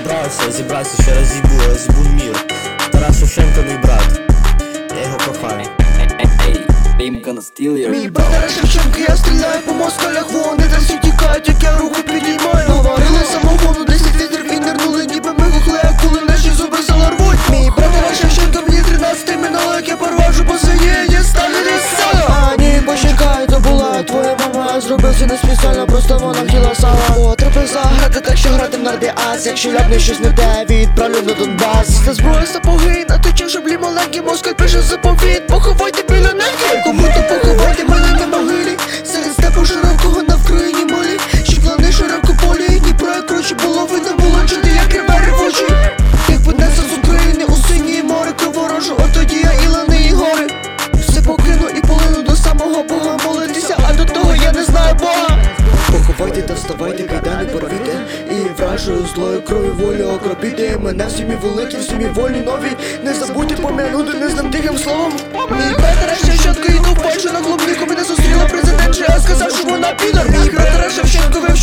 зібрався, ще раз зібу мір. Тарас Шевченко мій брат, я його кохаю. Мій брат Тарас Шевченко, я стріляю по москалях, вони та всі тікають, як я руку підіймаю. Наварили самогону, 10 літрів і нирнули, ніби ми гухли, а коли наші зуби заларвуть. Мій брат Тарас Шевченко, мені 13 минало, як я порважу по сині, я стану лісою. А ні, почекай, то була твоя мама, я зробив це не спеціально, просто вона хотіла сама. О, треба заграти, так що грати на ас, якщо ляпне щось не те, відправлю на Донбас. Це зброя сапоги, наточив шаблі маленькі, москаль пише заповіт, поховайте біля неї. Кому то поховайте мене на могилі, серед степу широкого на Вкраїні молі. Щеклани широко полі, Дніпро як круче було видно, було чути, як реве ревучі. Як піднесе з України у синє море кроворожу, от тоді я і лани, і гори. Все покину і полину до самого Бога молитися, а до того я не знаю Бога. Поховайте та вставайте, кайдани порвіте, і вражою злою крові волі окропіти. Мене в сім'ї великі, в сім'ї волі нові. Не забудьте пом'янути незнам тихим словом. Мій брат Тарас Шевченко, йду в Польщу на клубніку, мене зустріла президент, я сказав, що вона підор. Мій брат Тарас Шевченко,